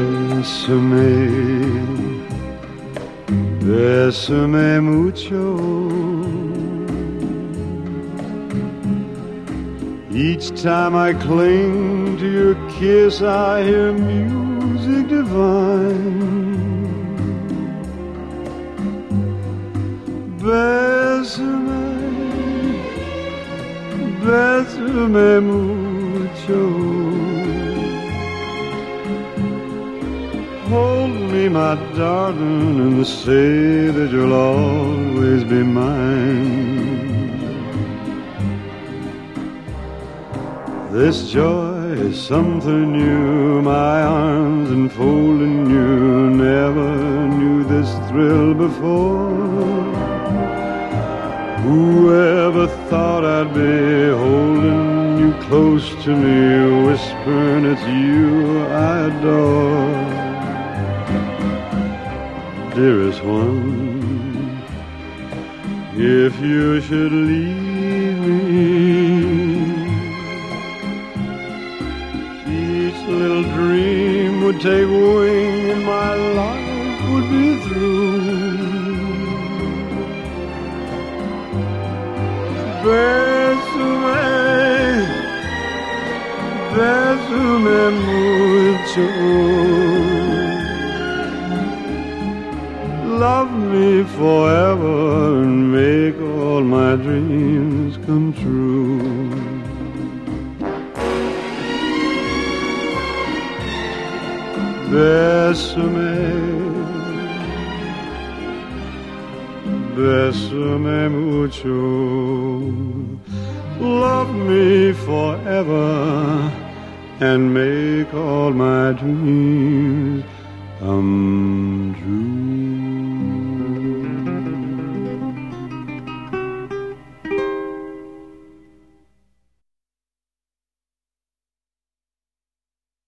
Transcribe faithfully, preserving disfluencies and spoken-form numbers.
Bésame, bésame mucho. Each time I cling to your kiss, I hear music divine. Bésame, bésame mucho. Hold me, my darling, and say that you'll always be mine. This joy is something new, my arms enfolding you. Never knew this thrill before. Whoever thought I'd be holding you close to me, whispering it's you I adore. Dearest one, if you should leave me, each little dream would take wing and my life would be through. Bésame, bésame mucho. Love me forever and make all my dreams come true. Bésame, bésame mucho. Love me forever and make all my dreams come true.